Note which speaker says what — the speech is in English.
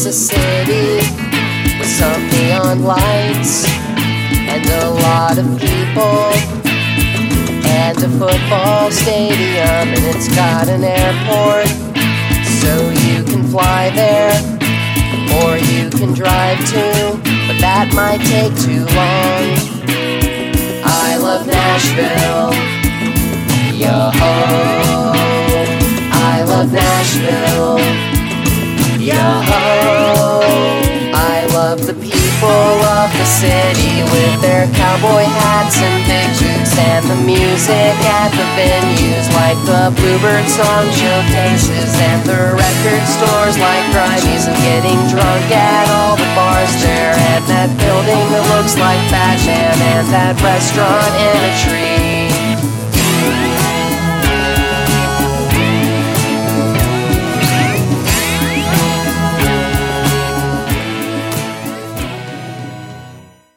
Speaker 1: a city with some neon lights and a lot of people and a football stadium, and it's got an airport so you can fly there or you can drive to, but that might take too long. I love Nashville, yo-ho. I love Nashville, yo-ho. I love the people of the city with their cowboy hats and big boots, and the music at the venues like the Bluebird Song showcases, and the record stores like Grimey's, and getting drunk at all the bars there, and that building that looks like Batman, and that restaurant in a tree